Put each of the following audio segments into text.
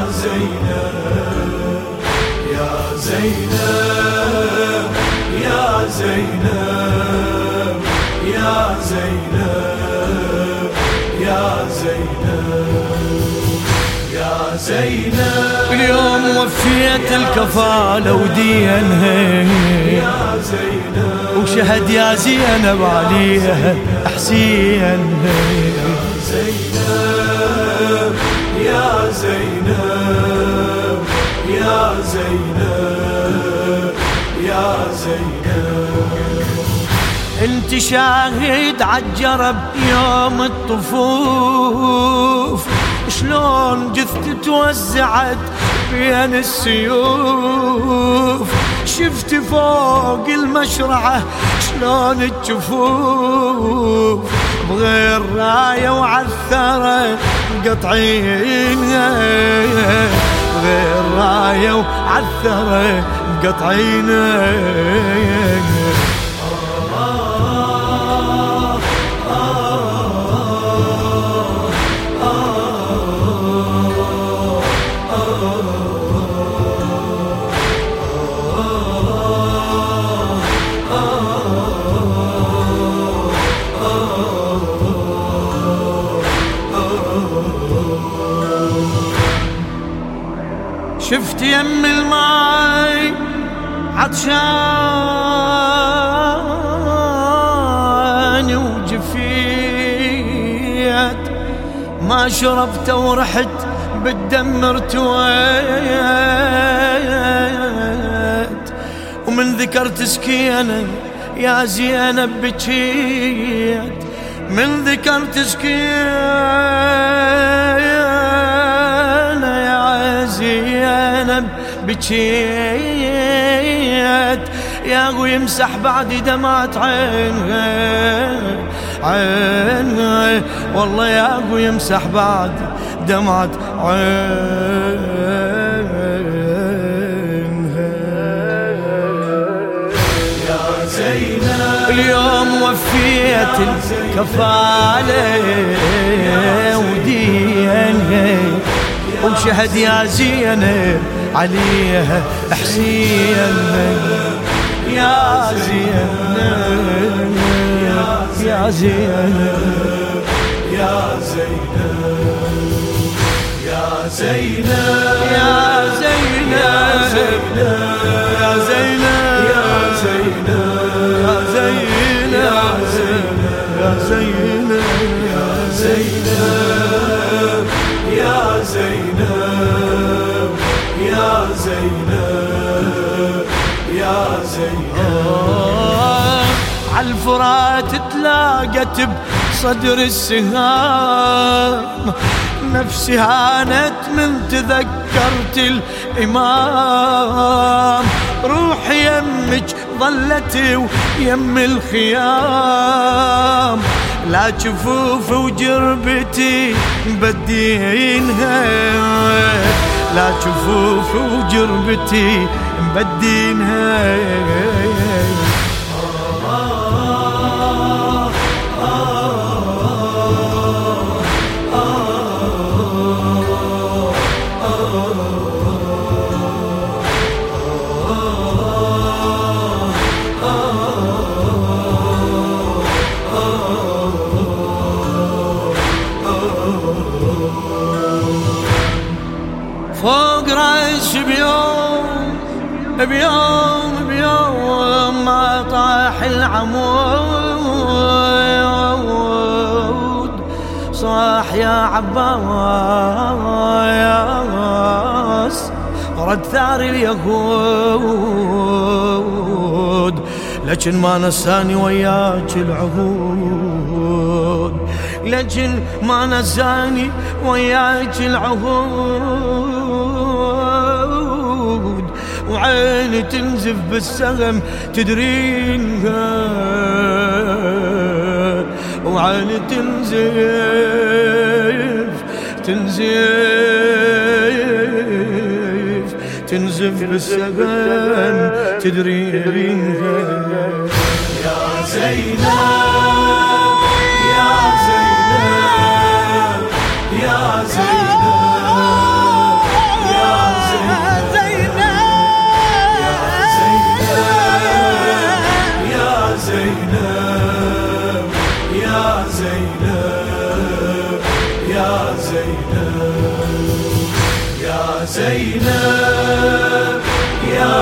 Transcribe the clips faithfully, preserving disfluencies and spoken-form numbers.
زينب يا زينب يا زينب يا زينب يا زينب يا زينب اليوم وفيت الكفالة ودينها يا زينب وشهد يا زينب عليها حسين يا زينب يا زينب يا زينب يا زينب انت شاهد عالجرب يوم الطفوف شلون جثت توزعت بين السيوف شفت فوق المشرعة شلون الجفوف بغير راية وعثرة مقطعينها بغير راية وعثرة مقطعينها شفت يم الماي عطشان وجفيت ما شربت ورحت بالدم ارتويت ومن ذكرت سكينة يا زينب بكيت من ذكرت سكينة يا زينب بكيت يا هو يمسح بعد دمعة عينها عينها والله يا هو يمسح بعد دمعة عينها يا زينب اليوم وفيت الكفالة ودينها وشهد يا زينب عليها حسين يا زينب يا زينب يا زينب يا زينب يا زينب يا زينب يا زينب يا زينب يا زينب يا زينب يا زينب يا زينب يا زينب عالفرات تلاقت بصدر السهام نفسي هانت من تذكرت الإمام روح يمك ظلت ويم الخيام لا جفوف وجربتي مبدينها لا جفوف وجربتي مبدينها فوق رأس بيوم بيوم بيوم ما طاح العمود صاح يا عباس رد ثار اليهود لكن ما نساني وياك العهود لكن ما نساني وياك العهود وعيني تنزف بالسهم تدرينها وعيني تنزف تنزف تنزف بالسهم تدرينها يا زينب يا زينب يا زينب يا زينب يا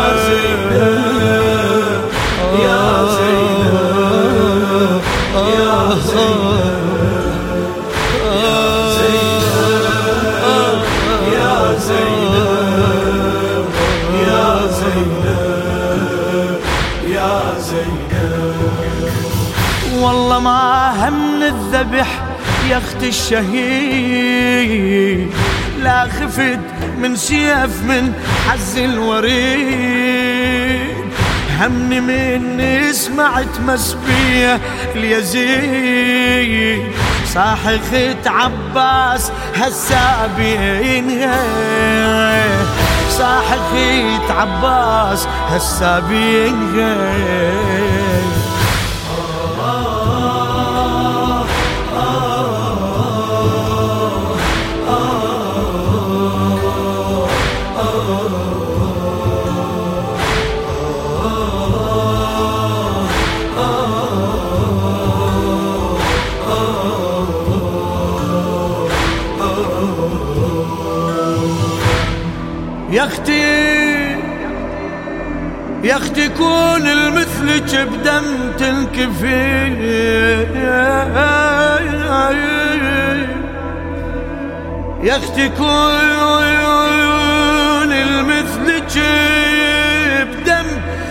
زينب يا زينب يا زينب يا زينب يا زينب يا زينب يا زينب. والله ما هم الذبح يا اخت الشهيد، لا خفت من سيف من حز الوريد، همني مني سمعت مسبية اليزيد، صاحخة عباس هالسابين، صاحخة عباس هالسابين. يا اختي يا اختي كون المثلك بدم تنكفي، يا اختي كون المثلك بدم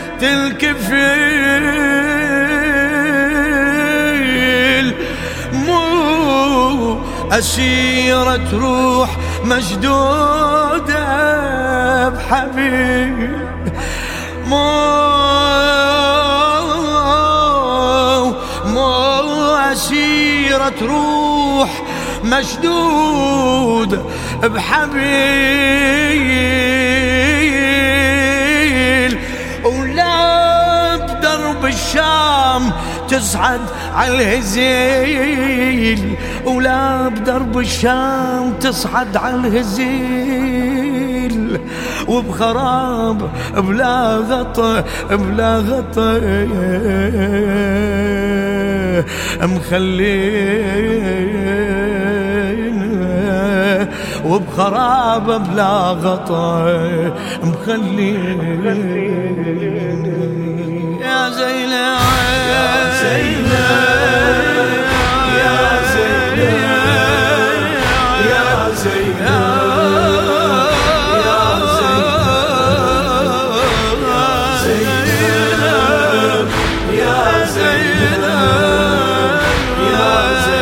تنكفي، مو أسيرة روح مشدودة بحبيب، مو مو أسيرة روح مشدود بحبيل، ولا بدرب الشام تصعد على الهزيل، ولا بدرب الشام تصعد على الهزيل، وبخراب بلا غطا بلا غطا مخلينا، وبخراب بلا غطا مخلينا. يا زينب يا زينب يا زينب يا زينب يا زينب يا زينب يا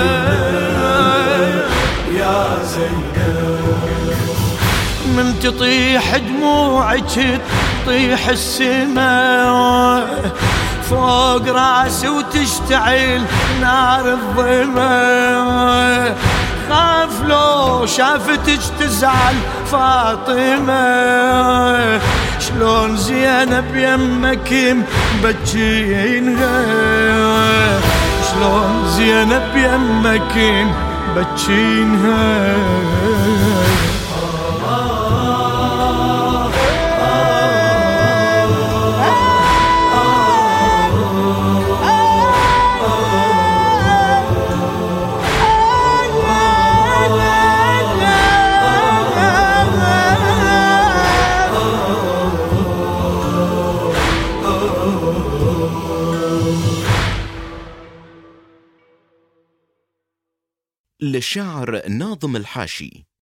زينب يا زينب. من تطيح دموعك تطيح السماء فوق راسي وتشتعل نار الظما، خاف لو شافتك تزعل فاطمة، شلون زينب يمك مبجينها، شلون زينب يمك مبجينها. للشاعر ناظم الحاشي.